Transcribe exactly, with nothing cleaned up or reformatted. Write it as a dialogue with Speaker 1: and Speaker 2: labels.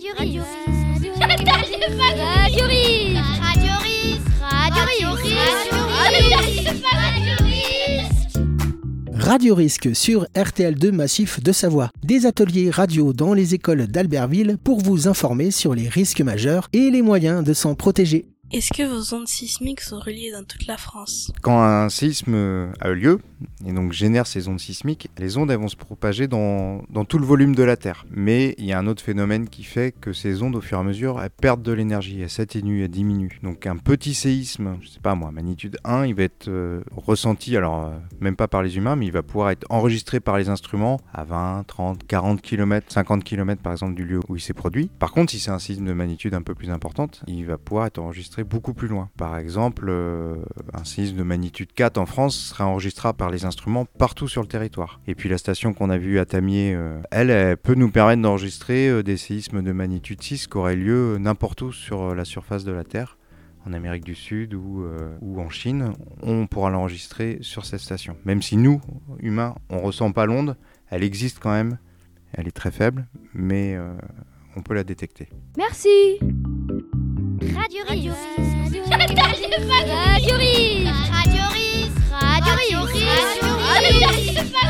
Speaker 1: Radio Risque. Radio Risque. Radio Risque. Radio Risque.
Speaker 2: Radio Risque sur R T L deux Massif de Savoie. Des ateliers radio dans les écoles d'Albertville pour vous informer sur les risques majeurs et les moyens de s'en protéger.
Speaker 3: Est-ce que vos ondes sismiques sont reliées dans toute la France ?
Speaker 4: Quand un séisme a eu lieu, et donc génère ces ondes sismiques, les ondes elles vont se propager dans, dans tout le volume de la Terre. Mais il y a un autre phénomène qui fait que ces ondes, au fur et à mesure, elles perdent de l'énergie, elles s'atténuent, elles diminuent. Donc un petit séisme, je sais pas moi, magnitude un, il va être euh, ressenti, alors euh, même pas par les humains, mais il va pouvoir être enregistré par les instruments à vingt, trente, quarante kilomètres, cinquante kilomètres par exemple du lieu où il s'est produit. Par contre, si c'est un séisme de magnitude un peu plus importante, il va pouvoir être enregistré beaucoup plus loin. Par exemple, euh, un séisme de magnitude quatre en France sera enregistré par les instruments partout sur le territoire. Et puis la station qu'on a vue à Tamier, euh, elle, elle peut nous permettre d'enregistrer euh, des séismes de magnitude six qui auraient lieu n'importe où sur euh, la surface de la Terre, en Amérique du Sud ou, euh, ou en Chine. On pourra l'enregistrer sur cette station. Même si nous, humains, on ne ressent pas l'onde, elle existe quand même, elle est très faible, mais euh, on peut la détecter.
Speaker 1: Merci. Radio Risque. Radio Risque. Radio Risque. Radio Risque. Radio Risque.